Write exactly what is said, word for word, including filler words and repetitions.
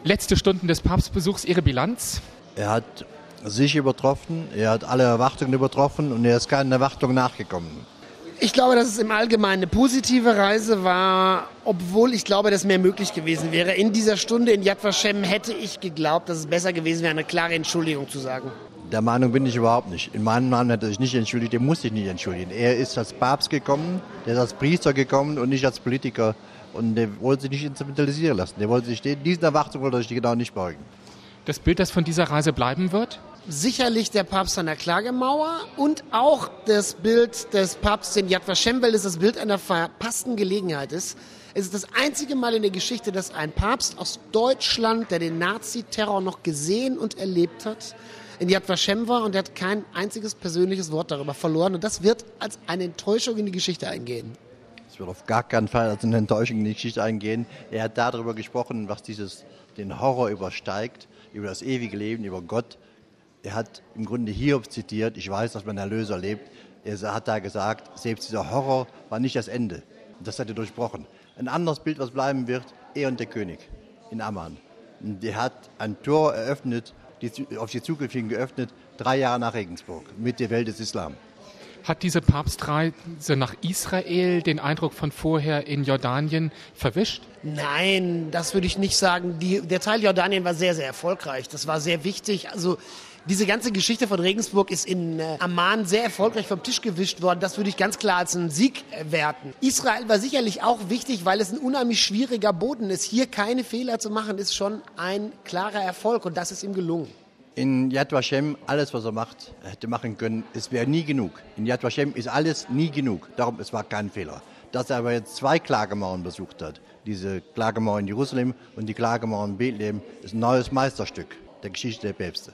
Letzte Stunden des Papstbesuchs, Ihre Bilanz? Er hat sich übertroffen, er hat alle Erwartungen übertroffen und er ist keinen Erwartungen nachgekommen. Ich glaube, dass es im Allgemeinen eine positive Reise war, obwohl ich glaube, dass mehr möglich gewesen wäre. In dieser Stunde in Yad Vashem hätte ich geglaubt, dass es besser gewesen wäre, eine klare Entschuldigung zu sagen. Der Meinung bin ich überhaupt nicht. In meinem Namen hat er sich nicht entschuldigt, der muss sich nicht entschuldigen. Er ist als Papst gekommen, der ist als Priester gekommen und nicht als Politiker. Und der wollte sich nicht instrumentalisieren lassen. Der wollte sich diesen Erwartungen wollte er sich genau nicht beugen. Das Bild, das von dieser Reise bleiben wird? Sicherlich der Papst an der Klagemauer und auch das Bild des Papstes in Yad Vashem, weil es das Bild einer verpassten Gelegenheit ist. Es ist das einzige Mal in der Geschichte, dass ein Papst aus Deutschland, der den Naziterror noch gesehen und erlebt hat, in Yad Vashem war und er hat kein einziges persönliches Wort darüber verloren. Und das wird als eine Enttäuschung in die Geschichte eingehen. Es wird auf gar keinen Fall als eine Enttäuschung in die Geschichte eingehen. Er hat darüber gesprochen, was dieses, den Horror übersteigt, über das ewige Leben, über Gott. Er hat im Grunde Hiob zitiert, ich weiß, dass mein Erlöser lebt. Er hat da gesagt, selbst dieser Horror war nicht das Ende. Das hat er durchbrochen. Ein anderes Bild, was bleiben wird, er und der König in Amman. Der hat ein Tor eröffnet, die, auf die Zukunft hin geöffnet, drei Jahre nach Regensburg, mit der Welt des Islam. Hat diese Papstreise nach Israel den Eindruck von vorher in Jordanien verwischt? Nein, das würde ich nicht sagen. Die, der Teil Jordanien war sehr, sehr erfolgreich. Das war sehr wichtig. Also diese ganze Geschichte von Regensburg ist in äh, Amman sehr erfolgreich vom Tisch gewischt worden. Das würde ich ganz klar als einen Sieg äh, werten. Israel war sicherlich auch wichtig, weil es ein unheimlich schwieriger Boden ist. Hier keine Fehler zu machen, ist schon ein klarer Erfolg und das ist ihm gelungen. In Yad Vashem, alles, was er macht, hätte machen können, es wäre nie genug. In Yad Vashem ist alles nie genug. Darum, es war kein Fehler. Dass er aber jetzt zwei Klagemauern besucht hat, diese Klagemauer in Jerusalem und die Klagemauer in Bethlehem, ist ein neues Meisterstück der Geschichte der Päpste.